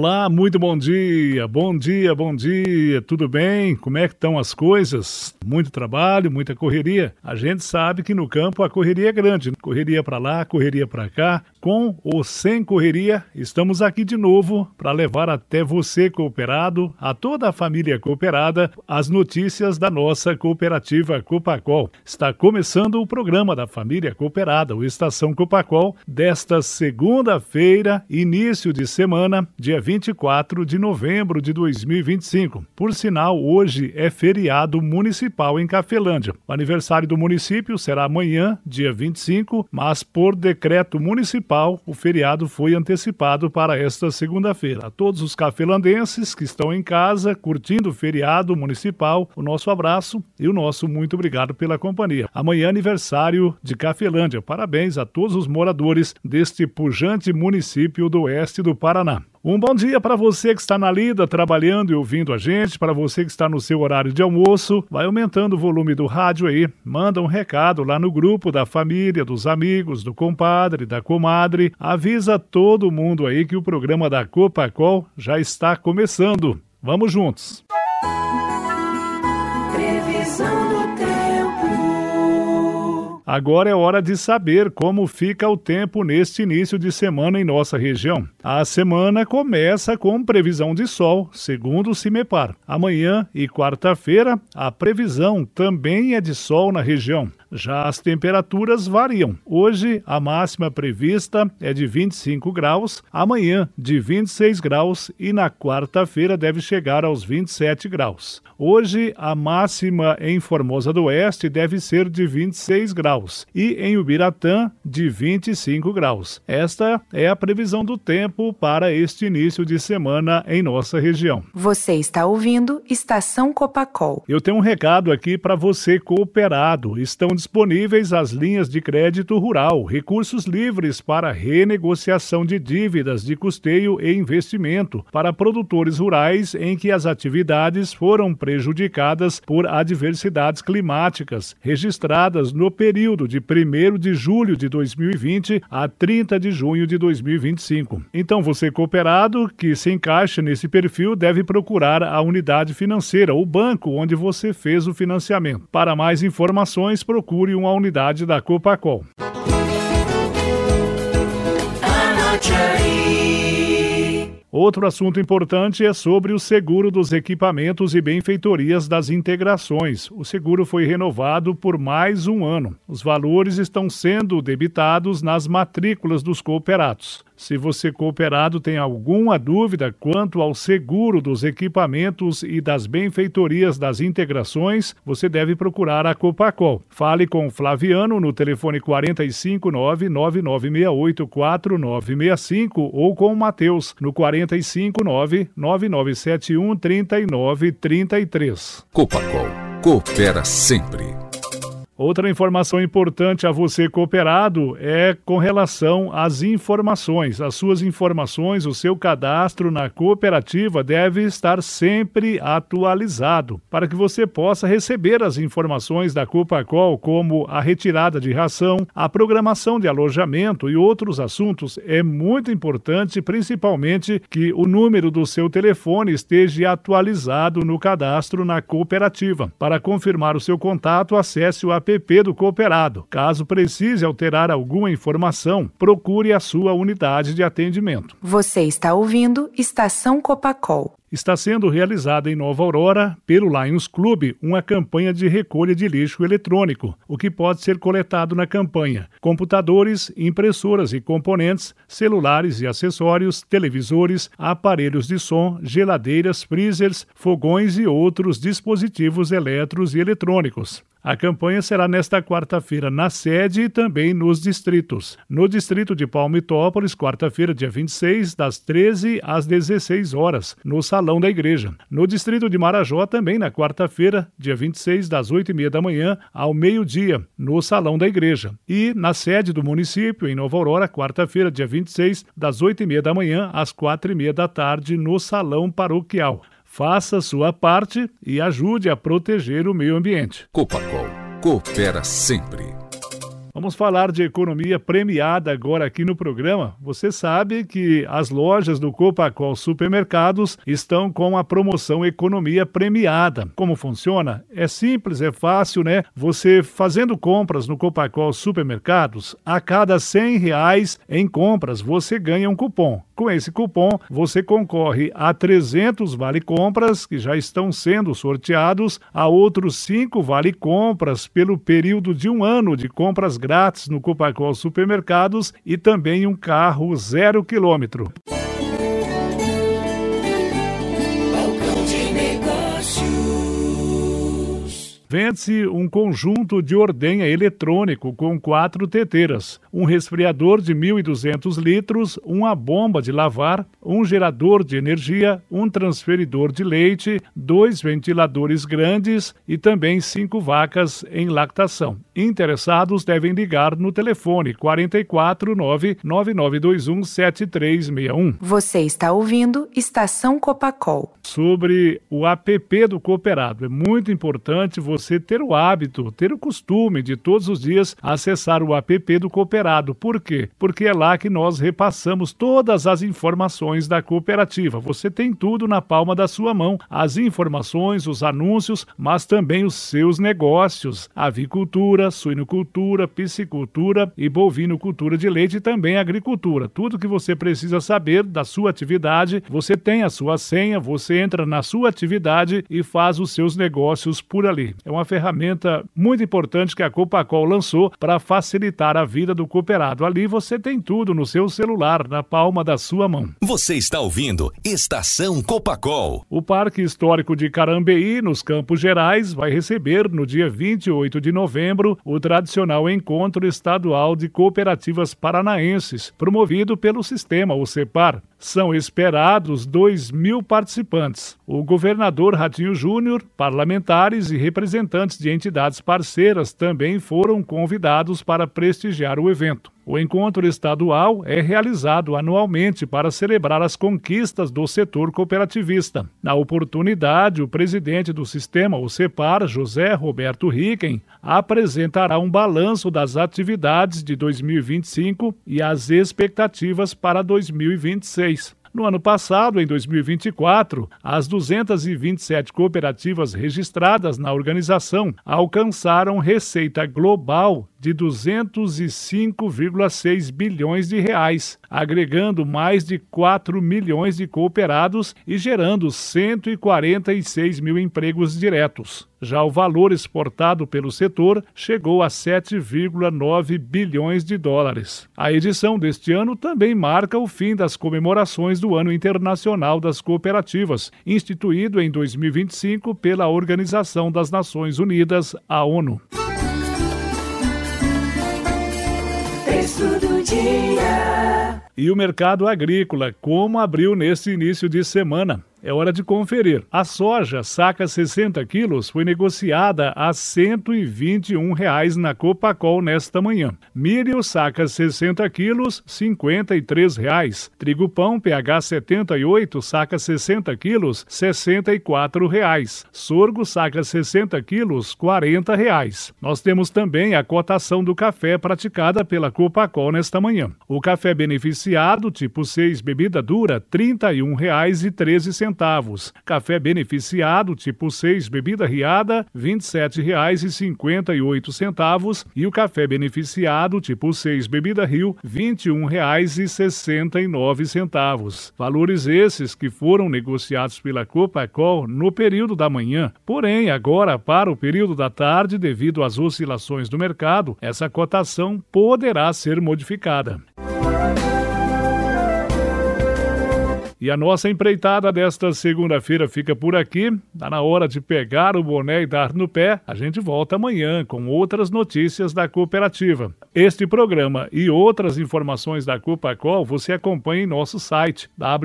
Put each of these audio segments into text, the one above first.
Olá, muito bom dia, tudo bem? Como é que estão as coisas? Muito trabalho, muita correria. A gente sabe que no campo a correria é grande, correria para lá, correria para cá. Com ou sem correria, estamos aqui de novo para levar até você, cooperado, a toda a família cooperada, as notícias da nossa cooperativa Copacol. Está começando o programa da família cooperada, o Estação Copacol, desta segunda-feira, início de semana, dia 24 de novembro de 2025. Por sinal, hoje é feriado municipal em Cafelândia. O aniversário do município será amanhã, dia 25, mas por decreto municipal, o feriado foi antecipado para esta segunda-feira. A todos os cafelandenses que estão em casa, curtindo o feriado municipal, o nosso abraço e o nosso muito obrigado pela companhia. Amanhã, aniversário de Cafelândia. Parabéns a todos os moradores deste pujante município do oeste do Paraná. Um bom dia para você que está na lida, trabalhando e ouvindo a gente, para você que está no seu horário de almoço, vai aumentando o volume do rádio aí, manda um recado lá no grupo da família, dos amigos, do compadre, da comadre, avisa todo mundo aí que o programa da Copacol já está começando. Vamos juntos! Previsão do tempo. Agora é hora de saber como fica o tempo neste início de semana em nossa região. A semana começa com previsão de sol, segundo o CIMEPAR. Amanhã e quarta-feira, a previsão também é de sol na região. Já as temperaturas variam. Hoje, a máxima prevista é de 25 graus, amanhã de 26 graus e na quarta-feira deve chegar aos 27 graus. Hoje, a máxima em Formosa do Oeste deve ser de 26 graus e em Ubiratã de 25 graus. Esta é a previsão do tempo para este início de semana em nossa região. Você está ouvindo Estação Copacol. Eu tenho um recado aqui para você cooperado. Estão disponíveis as linhas de crédito rural, recursos livres para renegociação de dívidas de custeio e investimento para produtores rurais em que as atividades foram prejudicadas por adversidades climáticas registradas no período de 1º de julho de 2020 a 30 de junho de 2025. Então, você cooperado que se encaixa nesse perfil deve procurar a unidade financeira, o banco onde você fez o financiamento. Para mais informações, procure uma unidade da Copacol. Outro assunto importante é sobre o seguro dos equipamentos e benfeitorias das integrações. O seguro foi renovado por mais um ano. Os valores estão sendo debitados nas matrículas dos cooperados. Se você cooperado tem alguma dúvida quanto ao seguro dos equipamentos e das benfeitorias das integrações, você deve procurar a Copacol. Fale com o Flaviano no telefone 459-9968-4965 ou com o Matheus no 459-9971-3933. Copacol, coopera sempre. Outra informação importante a você cooperado é com relação às informações. As suas informações, o seu cadastro na cooperativa deve estar sempre atualizado para que você possa receber as informações da Copacol, como a retirada de ração, a programação de alojamento e outros assuntos. É muito importante, principalmente, que o número do seu telefone esteja atualizado no cadastro na cooperativa. Para confirmar o seu contato, acesse o app do cooperado. Caso precise alterar alguma informação, procure a sua unidade de atendimento. Você está ouvindo Estação Copacol. Está sendo realizada em Nova Aurora, pelo Lions Club, uma campanha de recolha de lixo eletrônico. O que pode ser coletado na campanha? Computadores, impressoras e componentes, celulares e acessórios, televisores, aparelhos de som, geladeiras, freezers, fogões e outros dispositivos elétricos e eletrônicos. A campanha será nesta quarta-feira na sede e também nos distritos. No distrito de Palmitópolis, quarta-feira, dia 26, das 13 às 16 horas, no Salão da Igreja. No distrito de Marajó, também na quarta-feira, dia 26, das 8h30 da manhã ao meio-dia, no Salão da Igreja. E na sede do município, em Nova Aurora, quarta-feira, dia 26, das 8h30 da manhã às 4h30 da tarde, no Salão Paroquial. Faça sua parte e ajude a proteger o meio ambiente. Copacol, coopera sempre. Vamos falar de economia premiada agora aqui no programa. Você sabe que as lojas do Copacol Supermercados estão com a promoção Economia Premiada. Como funciona? É simples, é fácil, né? Você fazendo compras no Copacol Supermercados, a cada R$100 em compras você ganha um cupom. Com esse cupom, você concorre a 300 vale-compras que já estão sendo sorteados, a outros 5 vale-compras pelo período de 1 ano de compras grátis no Copacol Supermercados e também um carro 0 quilômetro. Vende-se um conjunto de ordenha eletrônico com 4 teteiras, um resfriador de 1.200 litros, uma bomba de lavar, um gerador de energia, um transferidor de leite, 2 ventiladores grandes e também 5 vacas em lactação. Interessados devem ligar no telefone 449-9921-7361. Você está ouvindo Estação Copacol. Sobre o app do Cooperado, é muito importante você ter o hábito, ter o costume de todos os dias acessar o app do Cooperado. Por quê? Porque é lá que nós repassamos todas as informações da cooperativa. Você tem tudo na palma da sua mão, as informações, os anúncios, mas também os seus negócios, avicultura, suinocultura, piscicultura e bovinocultura de leite e também agricultura. Tudo que você precisa saber da sua atividade, você tem a sua senha, você entra na sua atividade e faz os seus negócios por ali. É uma ferramenta muito importante que a Copacol lançou para facilitar a vida do cooperado. Ali você tem tudo no seu celular, na palma da sua mão. Você está ouvindo Estação Copacol. O Parque Histórico de Carambeí, nos Campos Gerais, vai receber no dia 28 de novembro o tradicional Encontro Estadual de Cooperativas Paranaenses, promovido pelo sistema, o CEPAR. São esperados 2.000 participantes. O governador Ratinho Júnior, parlamentares e representantes de entidades parceiras também foram convidados para prestigiar o evento. O encontro estadual é realizado anualmente para celebrar as conquistas do setor cooperativista. Na oportunidade, o presidente do sistema, o CEPAR, José Roberto Ricken, apresentará um balanço das atividades de 2025 e as expectativas para 2026. No ano passado, em 2024, as 227 cooperativas registradas na organização alcançaram receita global de 205,6 bilhões de reais, agregando mais de 4 milhões de cooperados e gerando 146 mil empregos diretos. Já o valor exportado pelo setor chegou a 7,9 bilhões de dólares. A edição deste ano também marca o fim das comemorações do Ano Internacional das Cooperativas, instituído em 2025 pela Organização das Nações Unidas, a ONU. Texto do dia. E o mercado agrícola, como abriu neste início de semana? É hora de conferir. A soja, saca 60 quilos, foi negociada a R$ 121 na Copacol nesta manhã. Milho, saca 60 quilos, R$ 53. Trigo pão, PH 78, saca 60 quilos, R$ 64. Sorgo, saca 60 quilos, R$ 40. Nós temos também a cotação do café praticada pela Copacol nesta manhã. O café beneficiado, tipo 6, bebida dura, R$ 31,13. Café beneficiado tipo 6, bebida riada, R$ 27,58 e o café beneficiado tipo 6, bebida Rio, R$ 21,69. Valores esses que foram negociados pela Copacol no período da manhã. Porém, agora para o período da tarde, devido às oscilações do mercado, essa cotação poderá ser modificada. E a nossa empreitada desta segunda-feira fica por aqui. Está na hora de pegar o boné e dar no pé. A gente volta amanhã com outras notícias da cooperativa. Este programa e outras informações da Copacol você acompanha em nosso site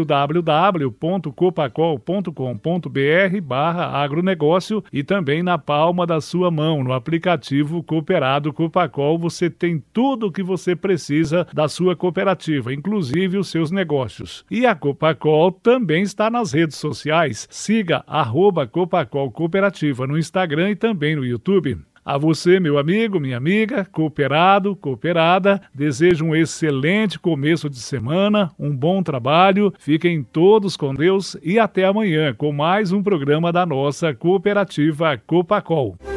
www.copacol.com.br/agronegócio e também na palma da sua mão, no aplicativo Cooperado Copacol. Você tem tudo o que você precisa da sua cooperativa, inclusive os seus negócios. E a Copacol também está nas redes sociais. Siga @Copacol Cooperativa no Instagram e também no YouTube. A você, meu amigo, minha amiga, cooperado, cooperada, desejo um excelente começo de semana, um bom trabalho, fiquem todos com Deus e até amanhã com mais um programa da nossa cooperativa Copacol.